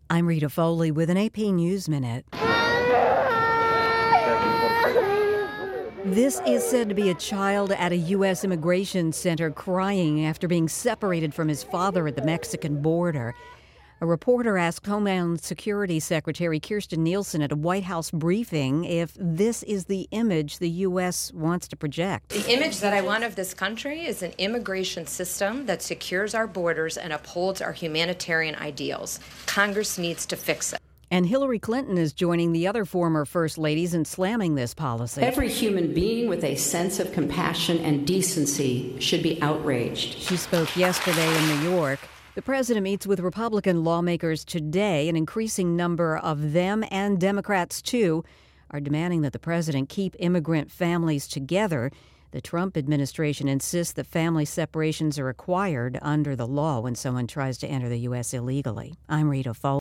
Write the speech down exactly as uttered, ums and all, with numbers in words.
I'm Rita Foley with an A P News Minute. This is said to be a child at a U S immigration center crying after being separated from his father at the Mexican border. A reporter asked Homeland Security Secretary Kirstjen Nielsen at a White House briefing if this is the image the U S wants to project. The image that I want of this country is an immigration system that secures our borders and upholds our humanitarian ideals. Congress needs to fix it. And Hillary Clinton is joining the other former first ladies in slamming this policy. Every human being with a sense of compassion and decency should be outraged. She spoke yesterday in New York. The president meets with Republican lawmakers today. An increasing number of them, and Democrats too, are demanding that the president keep immigrant families together. The Trump administration insists that family separations are required under the law when someone tries to enter the U S illegally. I'm Rita Foley.